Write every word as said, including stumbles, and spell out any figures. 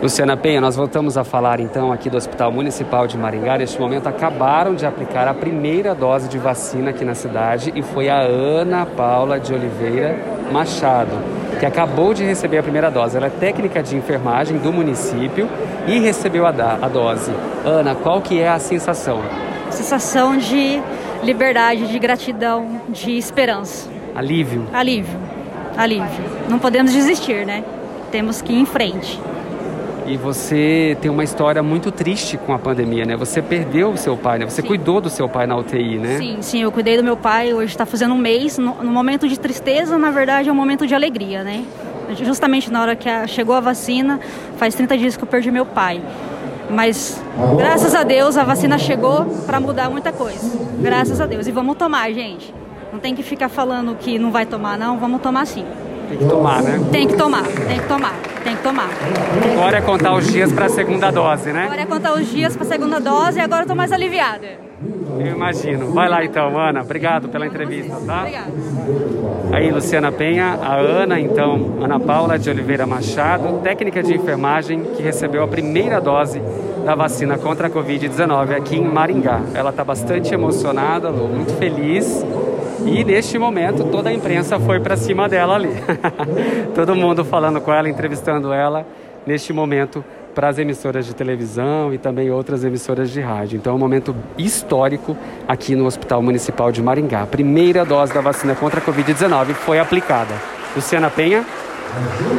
Luciana Penha, nós voltamos a falar então aqui do Hospital Municipal de Maringá. Neste momento acabaram de aplicar a primeira dose de vacina aqui na cidade e foi a Ana Paula de Oliveira Machado, que acabou de receber a primeira dose. Ela é técnica de enfermagem do município e recebeu a, da, a dose. Ana, qual que é a sensação? Sensação de liberdade, de gratidão, de esperança. Alívio? Alívio, alívio. Não podemos desistir, né? Temos que ir em frente. E você tem uma história muito triste com a pandemia, né? Você perdeu o seu pai, né? Você sim. cuidou do seu pai na U T I, né? Sim, sim, eu cuidei do meu pai, hoje está fazendo um mês. No, no momento de tristeza, na verdade, é um momento de alegria, né? Justamente na hora que a, chegou a vacina, faz trinta dias que eu perdi meu pai. Mas, graças a Deus, a vacina chegou para mudar muita coisa. Graças a Deus. E vamos tomar, gente. Não tem que ficar falando que não vai tomar, não. Vamos tomar sim. Tem que tomar, né? Tem que tomar, tem que tomar, tem que tomar. Agora é contar os dias para a segunda dose, né? Agora é contar os dias para a segunda dose e agora eu tô mais aliviada. Eu imagino. Vai lá então, Ana. Obrigado pela entrevista, tá? Obrigada. Aí, Luciana Penha, a Ana, então, Ana Paula de Oliveira Machado, técnica de enfermagem que recebeu a primeira dose da vacina contra a covid dezenove aqui em Maringá. Ela está bastante emocionada, Lu, muito feliz. E neste momento toda a imprensa foi para cima dela ali. Todo mundo falando com ela, entrevistando ela neste momento para as emissoras de televisão e também outras emissoras de rádio. Então é um momento histórico aqui no Hospital Municipal de Maringá. A primeira dose da vacina contra a covid dezenove foi aplicada. Luciana Penha.